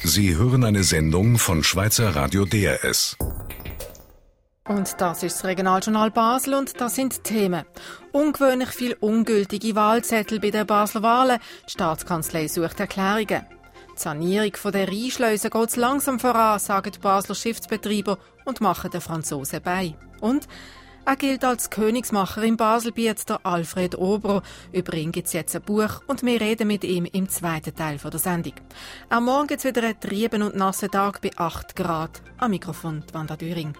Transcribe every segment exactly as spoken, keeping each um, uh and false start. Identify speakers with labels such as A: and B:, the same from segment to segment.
A: Sie hören eine Sendung von Schweizer Radio D R S.
B: Und das ist das Regionaljournal Basel und das sind die Themen. Ungewöhnlich viele ungültige Wahlzettel bei den Basler Wahlen. Die Staatskanzlei sucht Erklärungen. Die Sanierung der Rheinschleuse geht langsam voran, sagen die Basler Schiffsbetreiber und machen den Franzosen bei. Und er gilt als Königsmacher im Baselbiet, der Alfred Ober. Über ihn gibt es jetzt ein Buch und wir reden mit ihm im zweiten Teil der Sendung. Am Morgen gibt es wieder einen trieben und nassen Tag bei acht Grad. Am Mikrofon die Wanda Düring.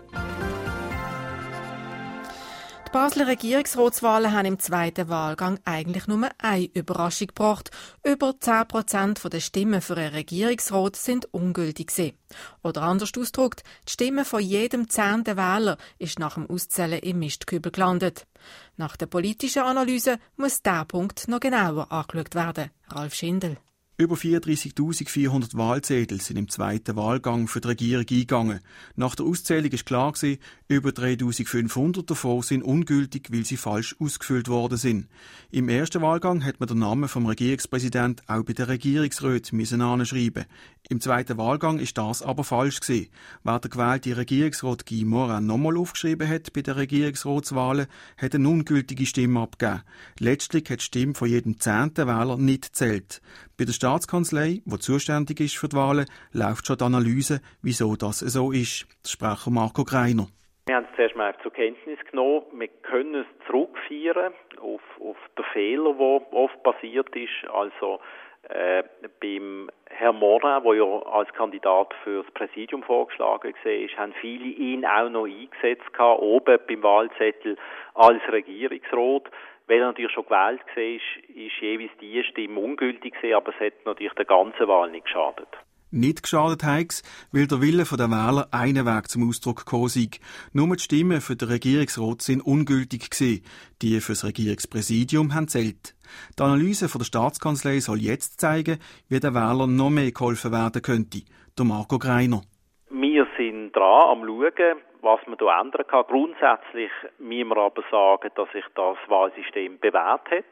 B: Die Basler Regierungsratswahlen haben im zweiten Wahlgang eigentlich nur eine Überraschung gebracht. Über zehn Prozent der Stimmen für einen Regierungsrat sind ungültig gewesen. Oder anders ausgedrückt, die Stimme von jedem zehnten Wähler ist nach dem Auszählen im Mistkübel gelandet. Nach der politischen Analyse muss dieser Punkt noch genauer angeschaut werden. Ralf Schindel.
C: Über vierunddreißigtausendvierhundert Wahlzettel sind im zweiten Wahlgang für die Regierung eingegangen. Nach der Auszählung ist klar gewesen, über dreitausendfünfhundert davon sind ungültig, weil sie falsch ausgefüllt worden sind. Im ersten Wahlgang hat man den Namen vom Regierungspräsidenten auch bei den Regierungsräten müssen anschreiben. Im zweiten Wahlgang ist das aber falsch gewesen. Wer der gewählte Regierungsrat Guy Morin nochmal aufgeschrieben hat bei den Regierungsratswahlen, hat eine ungültige Stimme abgegeben. Letztlich hat die Stimme von jedem zehnten Wähler nicht gezählt. Bei der Staatskanzlei, die zuständig ist für die Wahlen, läuft schon die Analyse, wieso das so ist. Der Sprecher Marco Greiner.
D: Wir haben es zuerst mal zur Kenntnis genommen. Wir können es zurückführen auf, auf den Fehler, der oft passiert ist. Also äh, beim Herrn Morin, der ja als Kandidat für das Präsidium vorgeschlagen war, haben viele ihn auch noch eingesetzt, oben beim Wahlzettel als Regierungsrat. Weil er natürlich schon gewählt war, ist jeweils die Stimme ungültig gewesen, aber es hat natürlich der ganzen Wahl nicht geschadet.
C: Nicht geschadet hat es, weil der Wille der Wähler einen Weg zum Ausdruck gekommen sei. Nur die Stimmen für den Regierungsrat sind ungültig gewesen. Die für das Regierungspräsidium haben zählt. Die Analyse von der Staatskanzlei soll jetzt zeigen, wie den Wählern noch mehr geholfen werden könnte. Der Marco Greiner.
D: Wir sind dran am Schauen, was man da ändern kann. Grundsätzlich müssen wir aber sagen, dass sich das Wahlsystem bewährt hat.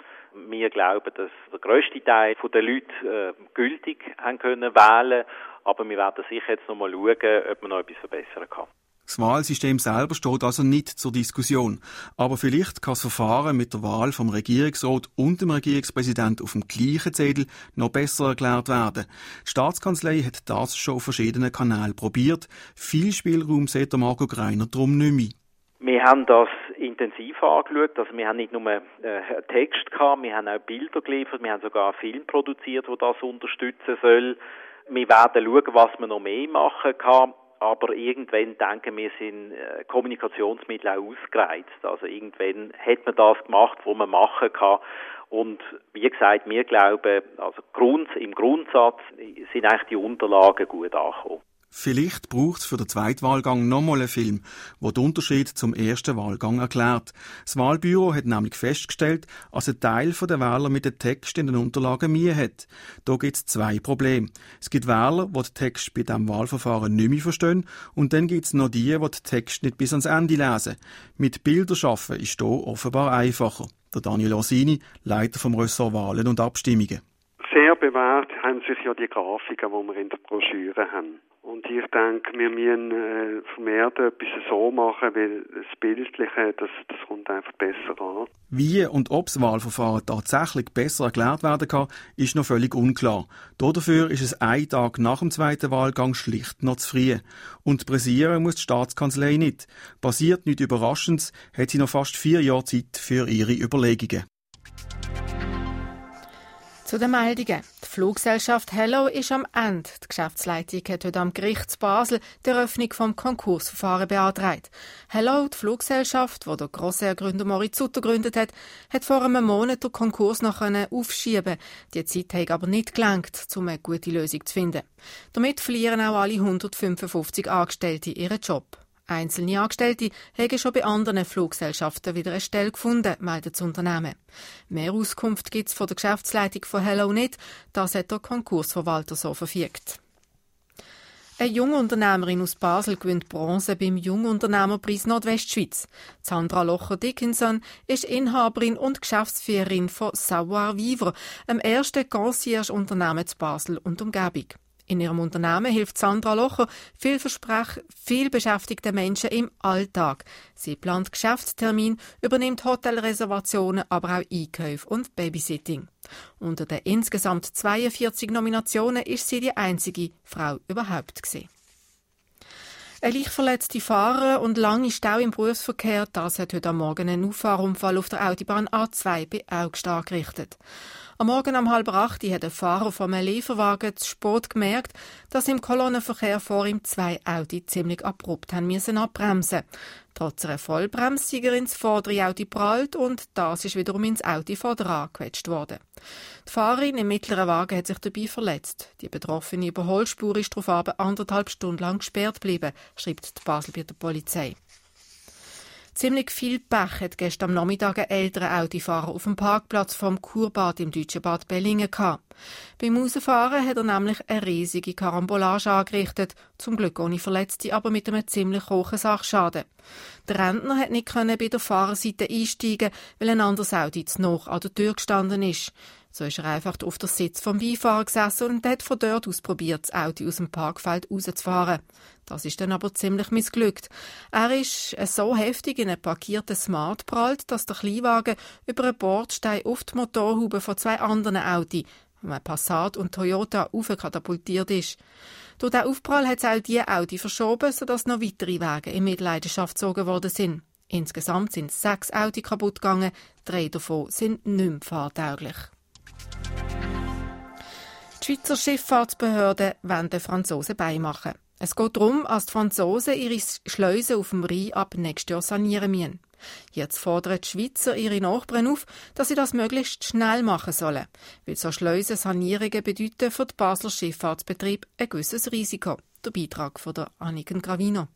D: Wir glauben, dass der grösste Teil der Leute äh, gültig haben können wählen, aber wir werden sicher jetzt noch mal schauen, ob man noch etwas verbessern kann.
C: Das Wahlsystem selber steht also nicht zur Diskussion. Aber vielleicht kann das Verfahren mit der Wahl vom Regierungsrat und dem Regierungspräsidenten auf dem gleichen Zettel noch besser erklärt werden. Die Staatskanzlei hat das schon auf verschiedenen Kanälen probiert. Viel Spielraum sieht der Marco Greiner darum nicht mehr.
D: Wir haben das intensiv angeschaut. Also wir haben nicht nur äh, Text gehabt, wir haben auch Bilder geliefert, wir haben sogar einen Film produziert, der das unterstützen soll. Wir werden schauen, was man noch mehr machen kann. Aber irgendwann denken wir, sind äh, Kommunikationsmittel auch ausgereizt. Also irgendwann hat man das gemacht, was man machen kann. Und wie gesagt, wir glauben, also Grund, im Grundsatz sind eigentlich die Unterlagen gut angekommen.
C: Vielleicht braucht es für den zweiten Wahlgang nochmal einen Film, der den Unterschied zum ersten Wahlgang erklärt. Das Wahlbüro hat nämlich festgestellt, dass ein Teil der Wähler mit dem Text in den Unterlagen Mühe hat. Da gibt es zwei Probleme. Es gibt Wähler, die den Text bei diesem Wahlverfahren nicht mehr verstehen, und dann gibt es noch die, die den Text nicht bis ans Ende lesen. Mit Bildern arbeiten ist hier offenbar einfacher. Der Daniel Orsini, Leiter vom Ressort Wahlen und Abstimmungen.
E: Sehr bewährt haben sich ja die Grafiken, die wir in der Broschüre haben. Und ich denke, wir müssen äh, vermehrt etwas so machen, weil das Bildliche, das, das kommt einfach besser an.
C: Wie und ob das Wahlverfahren tatsächlich besser erklärt werden kann, ist noch völlig unklar. Dafür ist es ein Tag nach dem zweiten Wahlgang schlicht noch zu früh. Und pressieren muss die Staatskanzlei nicht. Passiert nichts Überraschendes, hat sie noch fast vier Jahre Zeit für ihre Überlegungen.
B: Zu den Meldungen. Die Fluggesellschaft Hello ist am Ende. Die Geschäftsleitung hat heute am Gericht zu Basel die Eröffnung vom Konkursverfahren beantragt. Hello, die Fluggesellschaft, die der Grossair-Gründer Moritz Sutter gegründet hat, hat vor einem Monat den Konkurs noch aufschieben. Die Zeit hat aber nicht gelangt, um eine gute Lösung zu finden. Damit verlieren auch alle hundertfünfundfünfzig Angestellte ihren Job. Einzelne Angestellte haben schon bei anderen Fluggesellschaften wieder eine Stelle gefunden, meldet das Unternehmen. Mehr Auskunft gibt es von der Geschäftsleitung von Hello nicht, das hat der Konkursverwalter so verfügt. Eine Jungunternehmerin aus Basel gewinnt Bronze beim Jungunternehmerpreis Nordwestschweiz. Sandra Locher-Dickinson ist Inhaberin und Geschäftsführerin von Savoir Vivre, einem ersten Concierge-Unternehmen zu Basel und Umgebung. In ihrem Unternehmen hilft Sandra Locher vielversprech- vielbeschäftigten Menschen im Alltag. Sie plant Geschäftstermine, übernimmt Hotelreservationen, aber auch Einkäufe und Babysitting. Unter den insgesamt zweiundvierzig Nominationen ist sie die einzige Frau überhaupt gewesen. Eine leicht verletzte Fahrer und lange Stau im Berufsverkehr, das hat heute am Morgen einen Auffahrunfall auf der Autobahn A zwei bei Augst angerichtet. Am Morgen um halb acht hat der Fahrer vom Lieferwagen zu spät gemerkt, dass im Kolonnenverkehr vor ihm zwei Autos ziemlich abrupt haben müssen abbremsen. Trotz einer Vollbremse sei er ins vordere Auto geprallt und das ist wiederum ins Auto vorne gequetscht worden. Die Fahrerin im mittleren Wagen hat sich dabei verletzt. Die betroffene Überholspur ist darauf anderthalb Stunden lang gesperrt geblieben, schreibt die Basel bei der Polizei. Ziemlich viel Pech hat gestern am Nachmittag ein älterer Autofahrer auf dem Parkplatz vom Kurbad im deutschen Bad Bellingen gehabt. Beim Rausfahren hat er nämlich eine riesige Karambolage angerichtet, zum Glück ohne Verletzte, aber mit einem ziemlich hohen Sachschaden. Der Rentner hat nicht können bei der Fahrerseite einsteigen, weil ein anderes Auto zu nahe an der Tür gestanden ist. So ist er einfach auf der Sitz vom Beifahrer gesessen und hat von dort aus probiert, das Auto aus dem Parkfeld rauszufahren. Das ist dann aber ziemlich missglückt. Er ist so heftig in einen parkierten Smart geprallt, dass der Kleinwagen über einen Bordstein auf die Motorhaube von zwei anderen Autos, einem Passat und Toyota, aufkatapultiert ist. Durch den Aufprall hat es auch diese Autos verschoben, sodass noch weitere Wagen in Mitleidenschaft gezogen worden sind. Insgesamt sind sechs Autos kaputt gegangen, drei davon sind nicht mehr fahrtauglich. Die Schweizer Schifffahrtsbehörden wollen den Franzosen beimachen. Es geht darum, dass die Franzosen ihre Schleusen auf dem Rhein ab nächstes Jahr sanieren müssen. Jetzt fordern die Schweizer ihre Nachbarn auf, dass sie das möglichst schnell machen sollen, weil so Schleusensanierungen bedeuten für den Basler Schifffahrtsbetrieb ein gewisses Risiko. Der Beitrag von der Anniken Gravino.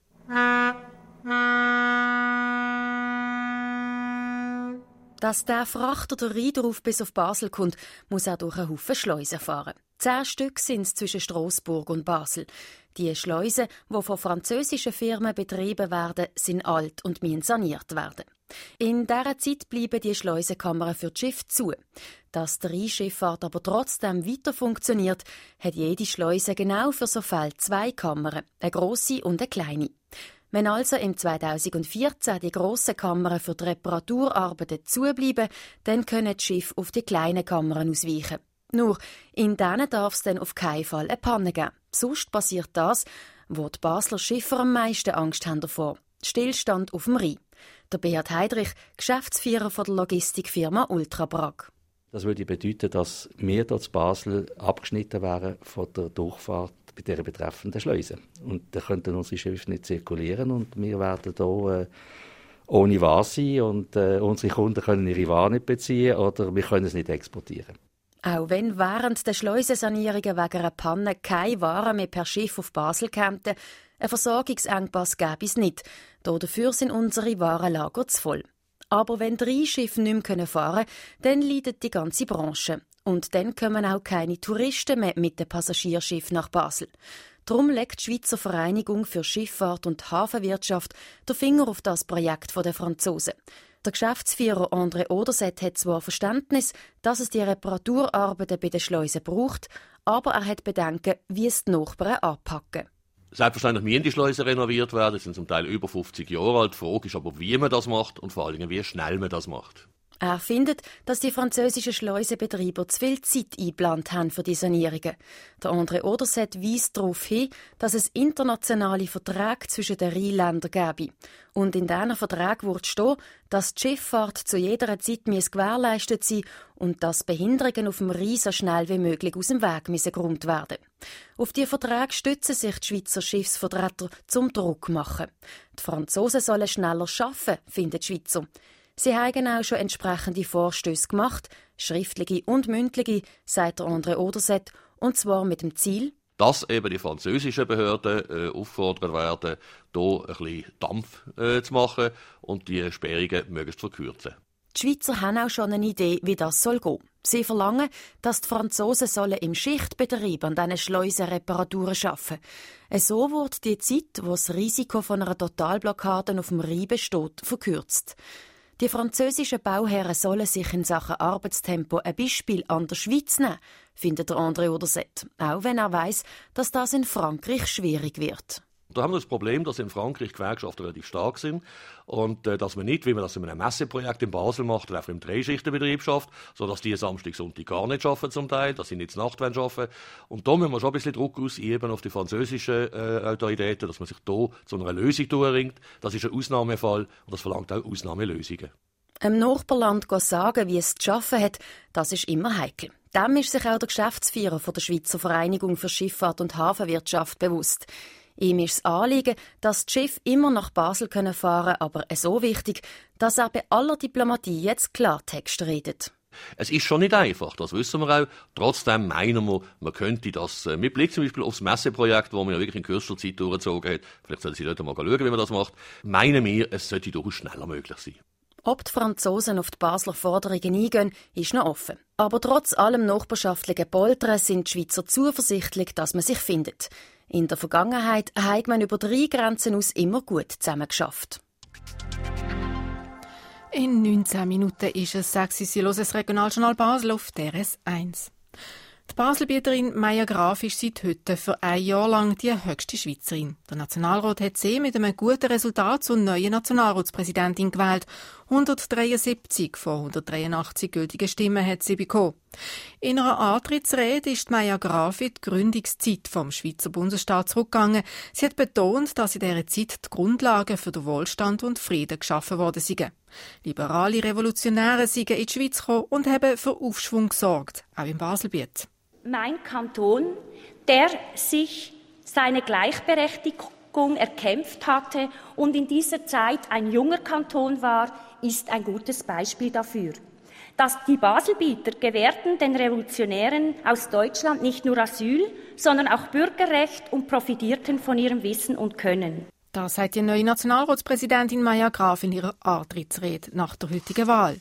F: Dass der Frachter der Rhein darauf bis auf Basel kommt, muss er durch einen Haufen Schleusen fahren. Zehn Stück sind es zwischen Strasbourg und Basel. Die Schleusen, die von französischen Firmen betrieben werden, sind alt und müssen saniert werden. In dieser Zeit bleiben die Schleusenkammern für die Schiffe zu. Dass die Rheinschifffahrt aber trotzdem weiter funktioniert, hat jede Schleuse genau für so Fälle zwei Kammern, eine grosse und eine kleine. Wenn also im zweitausendvierzehn die grossen Kammern für die Reparaturarbeiten zubleiben, dann können die Schiffe auf die kleinen Kammern ausweichen. Nur, in denen darf es dann auf keinen Fall eine Panne geben. Sonst passiert das, wo die Basler Schiffer am meisten Angst haben davor. Stillstand auf dem Rhein. Der Beat Heidrich, Geschäftsführer der Logistikfirma Ultrabrag.
G: Das würde bedeuten, dass wir dort in Basel abgeschnitten wären von der Durchfahrt bei dieser betreffenden Schleuse. Und da könnten unsere Schiffe nicht zirkulieren und wir werden hier äh, ohne Ware sein und äh, unsere Kunden können ihre Ware nicht beziehen oder wir können es nicht exportieren.
F: Auch wenn während der Schleusensanierungen wegen einer Panne keine Waren mehr per Schiff auf Basel kämen, ein Versorgungsengpass gäbe es nicht. Dafür sind unsere Warenlager zu voll. Aber wenn drei Schiffe nicht mehr fahren können, dann leidet die ganze Branche. Und dann kommen auch keine Touristen mehr mit dem Passagierschiff nach Basel. Darum legt die Schweizer Vereinigung für Schifffahrt und Hafenwirtschaft den Finger auf das Projekt der Franzosen. Der Geschäftsführer André Oderset hat zwar Verständnis, dass es die Reparaturarbeiten bei den Schleusen braucht, aber er hat Bedenken, wie es die Nachbarn anpacken.
H: Selbstverständlich müssen die Schleusen renoviert werden, sie sind zum Teil über fünfzig Jahre alt. Die Frage ist aber, wie man das macht und vor allem, wie schnell man das macht.
F: Er findet, dass die französischen Schleusenbetreiber zu viel Zeit eingeplant haben für die Sanierungen. Der André Oderset weist darauf hin, dass es internationale Verträge zwischen den Rheinländern gäbe. Und in diesen Verträgen wird stehen, dass die Schifffahrt zu jeder Zeit gewährleistet sein und dass Behinderungen auf dem Rhein so schnell wie möglich aus dem Weg geräumt werden. Auf diese Verträge stützen sich die Schweizer Schiffsvertreter zum Druck machen. Die Franzosen sollen schneller arbeiten, finden die Schweizer. Sie haben auch schon entsprechende Vorstöße gemacht, schriftliche und mündliche, sagt der André Oderset, und zwar mit dem Ziel,
H: dass eben die französischen Behörden äh, auffordert werden, hier ein bisschen Dampf äh, zu machen und die Sperrungen möglichst zu verkürzen.
F: Die Schweizer haben auch schon eine Idee, wie das soll gehen. Sie verlangen, dass die Franzosen sollen im Schichtbetrieb an diesen Schleusenreparaturen arbeiten. So wird die Zeit, wo das Risiko von einer Totalblockade auf dem Rhein besteht, verkürzt. Die französischen Bauherren sollen sich in Sachen Arbeitstempo ein Beispiel an der Schweiz nehmen, findet der André Oderset, auch wenn er weiss, dass das in Frankreich schwierig wird.
H: Da haben wir das Problem, dass in Frankreich Gewerkschaften relativ stark sind und äh, dass man nicht, wie man das in einem Messeprojekt in Basel macht, einfach im Dreischichtenbetrieb schafft, sodass die Samstag, Sonntag gar nicht arbeiten zum Teil, dass sie nicht Nacht arbeiten wollen. Und da müssen wir schon ein bisschen Druck ausüben auf die französischen äh, Autoritäten, dass man sich da zu einer Lösung durchringt. Das ist ein Ausnahmefall und das verlangt auch Ausnahmelösungen.
F: Im Nachbarland sagen, wie es zu arbeiten hat, das ist immer heikel. Dem ist sich auch der Geschäftsführer von der Schweizer Vereinigung für Schifffahrt und Hafenwirtschaft bewusst. Ihm ist das Anliegen, dass die Schiffe immer nach Basel fahren können, aber so wichtig, dass er bei aller Diplomatie jetzt Klartext redet.
H: Es ist schon nicht einfach, das wissen wir auch. Trotzdem meinen wir, man könnte das mit Blick zum Beispiel aufs Messeprojekt, das man ja wirklich in kürzester Zeit durchgezogen hat, vielleicht sollten Sie dort mal schauen, wie man das macht, meinen wir, es sollte durchaus schneller möglich sein.
F: Ob die Franzosen auf die Basler Forderungen eingehen, ist noch offen. Aber trotz allem nachbarschaftlichen Poltern sind die Schweizer zuversichtlich, dass man sich findet. In der Vergangenheit hat man über drei Grenzen aus immer gut zusammengeschafft.
B: In neunzehn Minuten ist es sechs. Sie hören das Regionaljournal Basel auf D R S eins. Die Baselbieterin Maja Graf ist seit heute für ein Jahr lang die höchste Schweizerin. Der Nationalrat hat sie mit einem guten Resultat zur neuen Nationalratspräsidentin gewählt. hundertdreiundsiebzig von hundertdreiundachtzig gültigen Stimmen hat sie bekommen. In einer Antrittsrede ist Maja Graf in die Gründungszeit vom Schweizer Bundesstaat zurückgegangen. Sie hat betont, dass in dieser Zeit die Grundlagen für den Wohlstand und Frieden geschaffen worden sind. Liberale Revolutionäre sind in die Schweiz gekommen und haben für Aufschwung gesorgt, auch im Baselbiet.
I: Mein Kanton, der sich seine Gleichberechtigung erkämpft hatte und in dieser Zeit ein junger Kanton war, ist ein gutes Beispiel dafür. Dass die Baselbieter gewährten den Revolutionären aus Deutschland nicht nur Asyl, sondern auch Bürgerrecht und profitierten von ihrem Wissen und Können.
B: Das sagt die neue Nationalratspräsidentin Maja Graf in ihrer Antrittsrede nach der heutigen Wahl.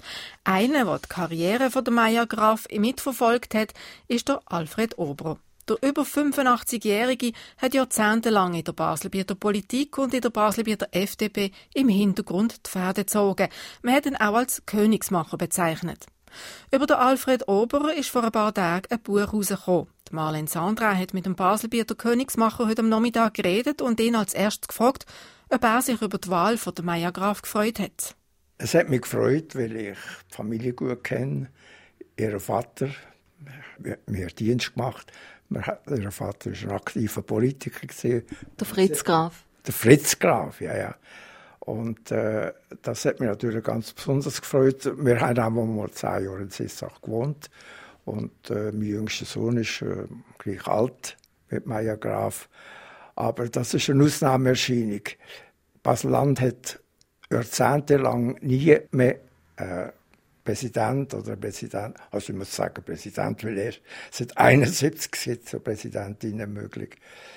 B: Einer, der die Karriere von der Maja Graf mitverfolgt hat, ist der Alfred Oberer. Der über fünfundachtzig-Jährige hat jahrzehntelang in der Baselbieter Politik und in der Baselbieter F D P im Hintergrund die Fäden gezogen. Man hat ihn auch als Königsmacher bezeichnet. Über den Alfred Oberer ist vor ein paar Tagen ein Buch herausgekommen. Marlene Sandra hat mit dem Baselbieter Königsmacher heute am Nachmittag geredet und ihn als erstes gefragt, ob er sich über die Wahl von der Maja Graf gefreut hat.
J: Es hat mich gefreut, weil ich die Familie gut kenne. Ihr Vater hat mir Dienst gemacht. Ihr Vater war ein aktiver Politiker.
K: Der Fritz Graf.
J: Der Fritz Graf, ja, ja. Und äh, das hat mich natürlich ganz besonders gefreut. Wir haben auch mal zehn Jahre in Sissach gewohnt. Und äh, mein jüngster Sohn ist äh, gleich alt mit Maja Graf. Aber das ist eine Ausnahmeerscheinung. Basel-Land hat jahrzehntelang nie mehr äh, Präsident oder Präsident, also ich muss sagen Präsident, weil er seit einundsiebzig sitzt zur Präsidentin möglich.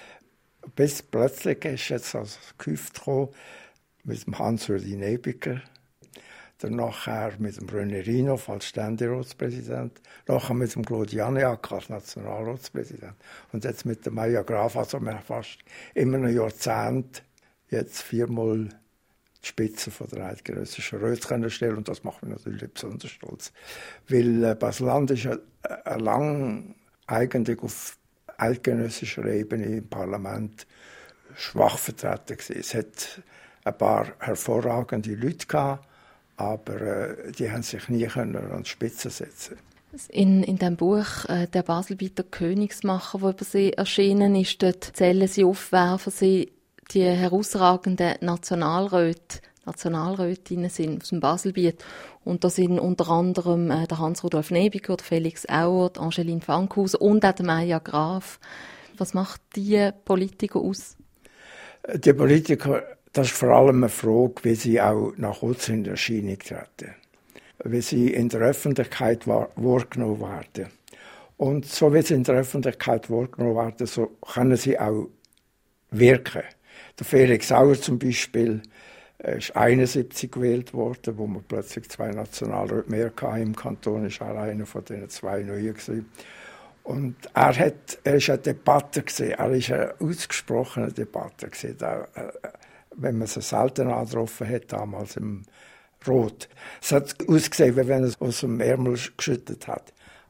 J: Bis plötzlich ist jetzt das Gehüft gekommen mit dem Hans-Rudi Nebiger, dann nachher mit dem René Rinow als Ständeratspräsident, nachher mit dem Claude Janiak als Nationalratspräsident und jetzt mit der Maja Graf, also wir haben fast immer ein Jahrzehnt jetzt viermal die Spitze von der eidgenössischen Räte stellen und das macht mich natürlich besonders stolz. Weil äh, Basel-Land ist ja äh, lang eigentlich auf eidgenössischer Ebene im Parlament schwach vertreten gewesen. Es hat ein paar hervorragende Leute gehabt, aber äh, die haben sich nie können an die Spitze setzen.
K: In, in dem Buch äh, «Der Baselbieter Königsmacher», das über sie erschienen ist, dort zählen sie auf, werfen sie die herausragenden Nationalräte, Nationalrätinnen sind aus dem Baselbiet. Und da sind unter anderem äh, der Hans-Rudolf Nebiger, der Felix Auer, die Angeline Fankhauser und auch der Maja Graf. Was macht die Politiker aus?
J: Die Politiker, das ist vor allem eine Frage, wie sie auch nach außen in Erscheinung treten. Wie sie in der Öffentlichkeit wahrgenommen werden. Und so wie sie in der Öffentlichkeit wahrgenommen werden, so können sie auch wirken. Der Felix Auer zum Beispiel ist einundsiebzig gewählt worden, wo man plötzlich zwei Nationalräte mehr hatte im Kanton, ist auch einer von den zwei Neuen gewesen. Und er hat, er ist ein Debatter gewesen, er ist ein ausgesprochener Debatter gewesen, da, wenn man sie selten angetroffen hat, damals im Rot. Es hat ausgesehen, wie wenn er es aus dem Ärmel geschüttet hat.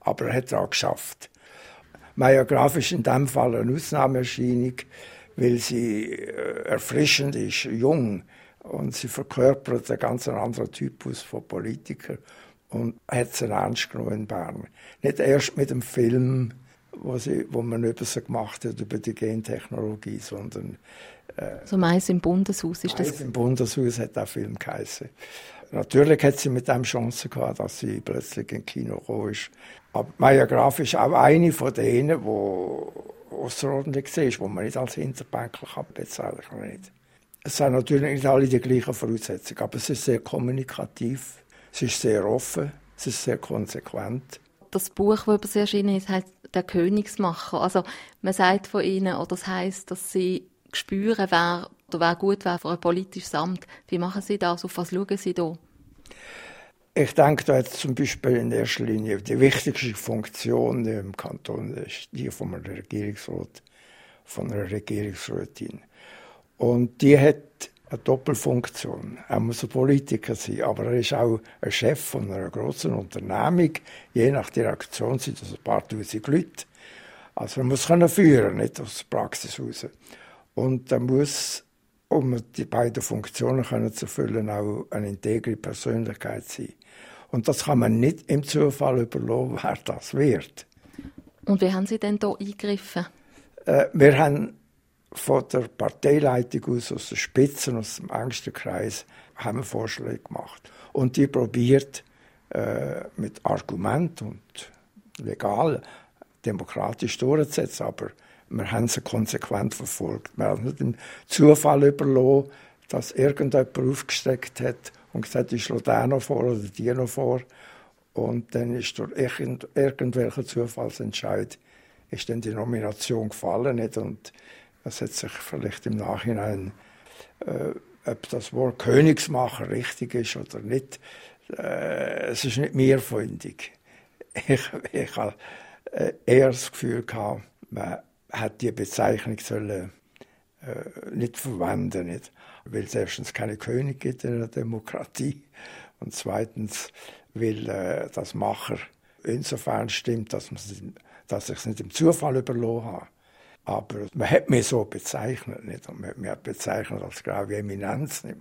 J: aber er hat daran geschafft. Maya Graf ist in diesem Fall eine Ausnahmeerscheinung, weil sie äh, erfrischend ist, jung, und sie verkörpert einen ganz anderen Typus von Politikern und hat es ernst genommen in Bern. Nicht erst mit dem Film, wo, sie, wo man über sie gemacht hat, über die Gentechnologie, sondern
K: äh, so Mais im Bundeshaus ist das?
J: Mais im Bundeshaus hat der Film geheißen. Natürlich hat sie mit dem Chancen gehabt, dass sie plötzlich ins Kino gekommen ist. Aber Maya Graf ist auch eine von denen, die außerordentlich ist, die man nicht als Hinterbänkler bezeichnen kann. Nicht. Es sind natürlich nicht alle die gleichen Voraussetzungen, aber es ist sehr kommunikativ, es ist sehr offen, es ist sehr konsequent.
K: Das Buch, das über sie erschienen ist, heisst «Der Königsmacher». Also man sagt von ihnen, oder das heisst, dass sie spüren, wer, oder wer gut wäre für ein politisches Amt. Wie machen Sie das? Auf was schauen Sie da?
J: Ich denke da jetzt zum Beispiel in erster Linie die wichtigste Funktion im Kanton ist die von einem Regierungsrat, von einer Regierungsrätin. Und die hat eine Doppelfunktion. Er muss ein Politiker sein, aber er ist auch ein Chef von einer grossen Unternehmung. Je nach Direktion sind das ein paar tausend Leute. Also er muss können führen, nicht aus der Praxis raus. Und er muss, um die beiden Funktionen können zu erfüllen, auch eine integre Persönlichkeit sein. Und das kann man nicht im Zufall überlassen, wer das wird.
K: Und wie haben Sie denn da eingegriffen?
J: Äh, wir haben von der Parteileitung aus, aus den Spitzen, aus dem engsten Kreis, haben wir Vorschläge gemacht. Und die probiert äh, mit Argument und legal, demokratisch durchzusetzen, aber wir haben sie konsequent verfolgt. Wir haben nicht den Zufall überlassen, dass irgendjemand aufgesteckt hat und gesagt, ich schlage den noch vor oder die noch vor. Und dann ist durch irgend, irgendwelcher Zufallsentscheid ist dann die Nomination gefallen. Nicht? Und es hat sich vielleicht im Nachhinein, äh, ob das Wort Königsmacher richtig ist oder nicht, äh, es ist nicht mir freundlich. Ich, ich habe äh, eher das Gefühl gehabt, man hat die Bezeichnung sollen, äh, nicht verwenden, nicht? Weil es erstens keine König gibt in einer Demokratie und zweitens, weil äh, das Macher insofern stimmt, dass, dass ich es nicht im Zufall überlassen habe. Aber man hat mich so bezeichnet, nicht? Und man hat mich bezeichnet als graue Eminenz. Nicht?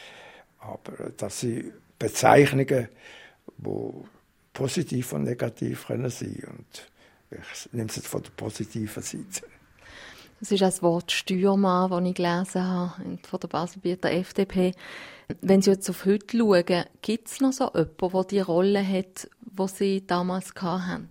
J: Aber das sind Bezeichnungen, die positiv und negativ können sein können. Und ich nehme es jetzt von der positiven Seite.
K: Das ist das Wort Steuermann, das ich gelesen habe, von der Baselbieter F D P. Wenn Sie jetzt auf heute schauen, gibt es noch so jemanden, der die Rolle hat, die Sie damals hatten?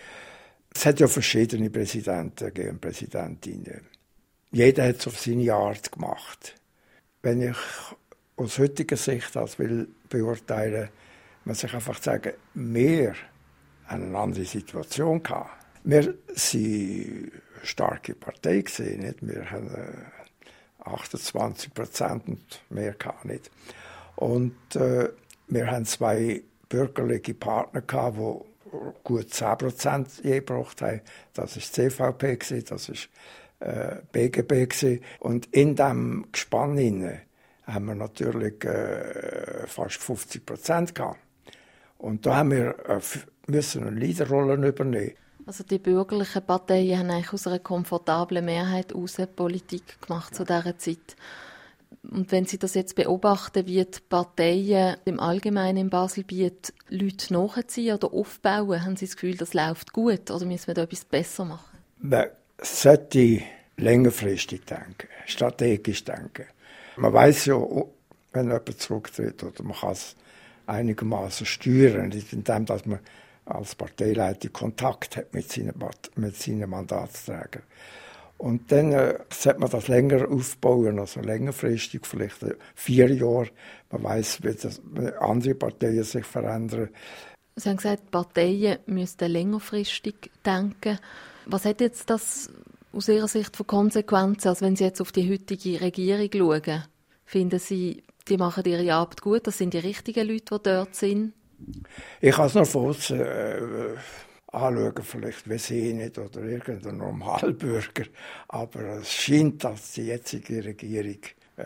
J: Es hat ja verschiedene Präsidenten gegeben, Präsidentinnen. Jeder hat es auf seine Art gemacht. Wenn ich aus heutiger Sicht das will beurteilen, muss ich einfach sagen, wir haben eine andere Situation gehabt. Wir waren eine starke Partei gewesen, nicht? Wir haben achtundzwanzig Prozent und mehr gehabt, nicht? Und äh, wir haben zwei bürgerliche Partner gehabt, die gut zehn Prozent je gebracht haben. Das war die C V P, das war äh, B G B. Und in diesem Gespann hinein haben wir natürlich äh, fast fünfzig Prozent gehabt. Und da haben wir äh, müssen eine Leaderrolle übernehmen.
K: Also die bürgerlichen Parteien haben eigentlich aus einer komfortablen Mehrheit heraus Politik gemacht zu dieser Zeit. Und wenn Sie das jetzt beobachten, wie die Parteien im Allgemeinen in Baselbiet Leute nachziehen oder aufbauen, haben Sie das Gefühl, das läuft gut oder müssen wir da etwas besser machen?
J: Man sollte längerfristig denken, strategisch denken. Man weiss ja, wenn jemand zurücktritt, oder man kann es einigermaßen steuern, indem dass man als Parteileiter Kontakt hat mit seinen, mit seinen Mandatsträgern. Und dann äh, sollte man das länger aufbauen, also längerfristig, vielleicht vier Jahre. Man weiss, wie, das, wie andere Parteien sich verändern.
K: Sie haben gesagt, die Parteien müssten längerfristig denken. Was hat jetzt das aus Ihrer Sicht für Konsequenzen, also wenn Sie jetzt auf die heutige Regierung schauen? Finden Sie, die machen ihre Arbeit gut? Das sind die richtigen Leute, die dort sind?
J: Ich kann es noch von außen äh, anschauen, vielleicht wie Sie nicht oder irgendein Normalbürger. Aber es scheint, dass die jetzige Regierung äh,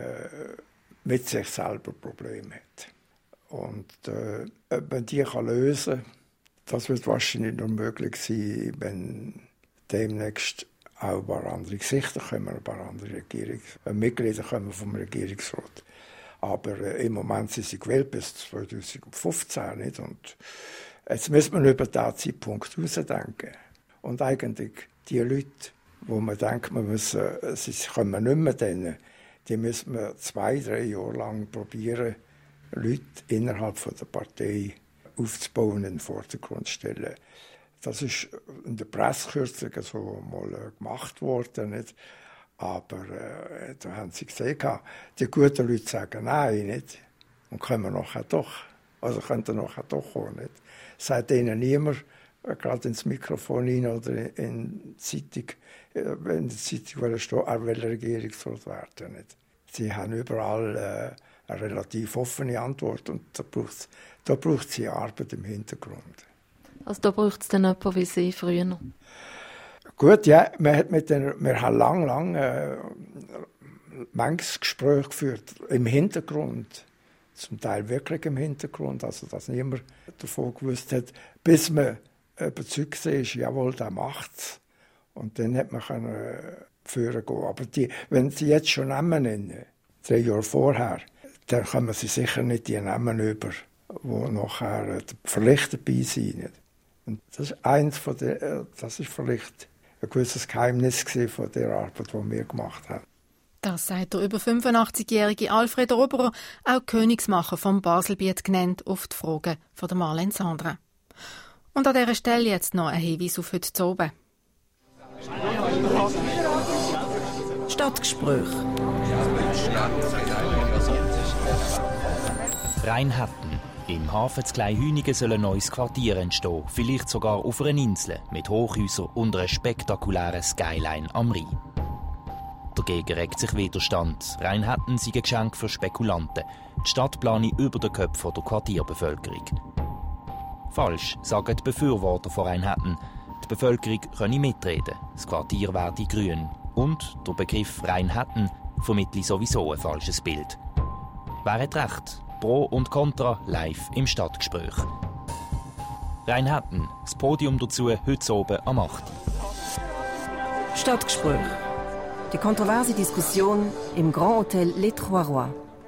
J: mit sich selber Probleme hat. Und äh, ob man die kann lösen Das wird wahrscheinlich nur möglich sein, wenn demnächst auch ein paar andere Gesichter kommen, ein paar andere Regierungs- äh, Mitglieder kommen vom Regierungsrat. Aber äh, im Moment sind sie gewählt bis zwanzig fünfzehn. Nicht? Und jetzt müssen wir über diesen Zeitpunkt hinausdenken. Und eigentlich die Leute, wo man denkt, man muss, äh, sie kommen nicht mehr denen, die müssen wir zwei, drei Jahre lang probieren, Leute innerhalb von der Partei aufzubauen, in den Vordergrund zu stellen. Das ist in der Presse kürzlich so mal gemacht worden, nicht? Aber äh, da haben sie gesehen, die guten Leute sagen nein, nicht? Und kommen nachher doch. Also könnten nachher doch kommen, nicht? Sagt ihnen niemand, äh, gerade ins Mikrofon rein oder in die Zeitung, äh, wenn die Zeitung steht, er will Regierungsrat werden, nicht? Sie haben überall äh, eine relativ offene Antwort und da braucht da braucht sie Arbeit im Hintergrund.
K: Also da braucht es dann jemanden wie Sie früher?
J: Gut, ja, wir, hat mit den, wir haben lang, lang äh, manches Gespräch geführt, im Hintergrund, zum Teil wirklich im Hintergrund, also dass niemand davon gewusst hat, bis man überzeugt war, jawohl, der macht es. Und dann hat man können, äh, führen gehen. Aber die, wenn Sie jetzt schon Namen nennen, drei Jahre vorher, dann kommen Sie sicher nicht die Namen über, die nachher äh, vielleicht dabei sind. Und das ist eins von der, äh, das ist vielleicht ein gewisses Geheimnis von der Arbeit, die wir gemacht haben.
B: Das sagt der über fünfundachtzig-jährige Alfred Oberer, auch Königsmacher vom Baselbiet genannt, auf die Fragen von der Marlene Sandra. Und an dieser Stelle jetzt noch ein Hinweis auf heute zu oben.
L: Stadtgespräch. Rheinhetten. Im Hafen zu Kleinhünigen soll ein neues Quartier entstehen, vielleicht sogar auf einer Insel mit Hochhäusern und einer spektakulären Skyline am Rhein. Dagegen regt sich Widerstand. Rheinhetten sei ein Geschenk für Spekulanten. Die Stadt plane über den Köpfen der Quartierbevölkerung. Falsch, sagen die Befürworter von Rheinhetten. Die Bevölkerung könne mitreden. Das Quartier werde grün. Und der Begriff Rheinhetten vermittle sowieso ein falsches Bild. Wer hat recht? Pro und Contra live im Stadtgespräch. Rheinhetten, das Podium dazu heute oben am acht.
M: Stadtgespräch. Die kontroverse Diskussion im Grand Hotel Les Trois Rois.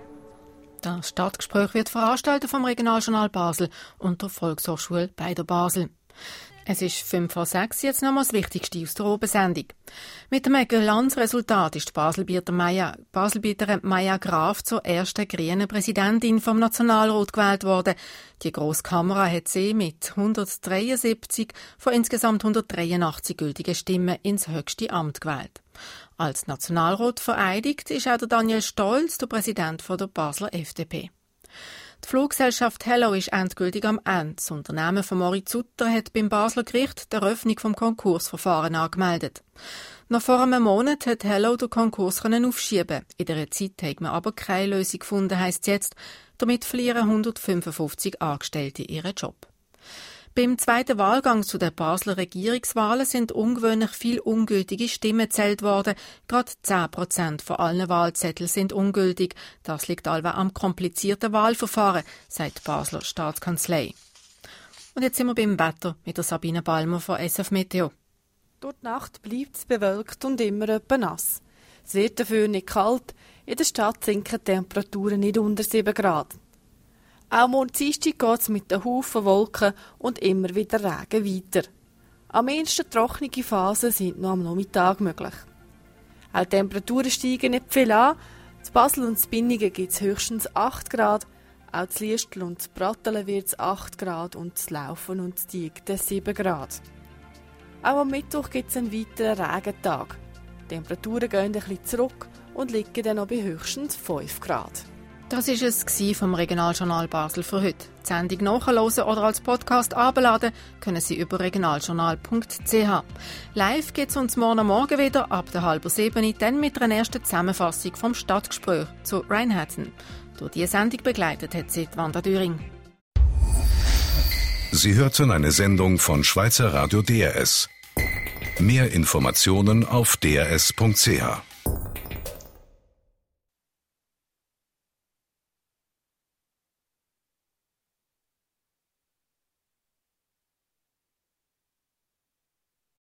B: Das Stadtgespräch wird veranstaltet vom Regionaljournal Basel und der Volkshochschule bei der Basel. Es ist fünf vor sechs, jetzt noch mal das Wichtigste aus der Obersendung. Mit einem Glanzresultat ist die Baselbieter Maya, Baselbieterin Maya Graf zur ersten grünen Präsidentin vom Nationalrat gewählt worden. Die Grosse Kamera hat sie mit hundertdreiundsiebzig von insgesamt hundertdreiundachtzig gültigen Stimmen ins höchste Amt gewählt. Als Nationalrat vereidigt ist auch der Daniel Stolz, der Präsident der Basler F D P. Die Fluggesellschaft Hello ist endgültig am Ende. Das Unternehmen von Moritz Sutter hat beim Basler Gericht die Eröffnung vom Konkursverfahren angemeldet. Noch vor einem Monat hat Hello den Konkurs aufschieben. In dieser Zeit hat man aber keine Lösung gefunden, heisst es jetzt. Damit verlieren hundertfünfundfünfzig Angestellte ihren Job. Beim zweiten Wahlgang zu den Basler Regierungswahlen sind ungewöhnlich viele ungültige Stimmen gezählt worden. Gerade zehn Prozent von allen Wahlzetteln sind ungültig. Das liegt allweil am komplizierten Wahlverfahren, sagt die Basler Staatskanzlei. Und jetzt sind wir beim Wetter mit der Sabine Balmer von S F Meteo.
N: Durch die Nacht bleibt es bewölkt und immer etwa nass. Es wird dafür nicht kalt. In der Stadt sinken die Temperaturen nicht unter sieben Grad. Auch morgen Dienstag geht es mit den Haufen Wolken und immer wieder Regen weiter. Am ehesten trockene Phasen sind noch am Nachmittag möglich. Auch die Temperaturen steigen nicht viel an. In Basel und in Binningen gibt es höchstens acht Grad. Auch in Liestl und in Brattelen wird es acht Grad und in Laufen und in Diegden sieben Grad. Auch am Mittwoch gibt es einen weiteren Regentag. Die Temperaturen gehen ein bisschen zurück und liegen dann noch bei höchstens fünf Grad.
B: Das war es vom Regionaljournal Basel für heute. Die Sendung nachhören oder als Podcast abladen können Sie über regionaljournal punkt c h. Live geht es uns morgen Morgen wieder ab der halben sieben, dann mit einer ersten Zusammenfassung vom Stadtgespräch zu Rheinhetten. Durch diese Sendung begleitet hat sie Wanda Düring.
A: Sie hörten eine Sendung von Schweizer Radio D R S. Mehr Informationen auf d r s punkt c h.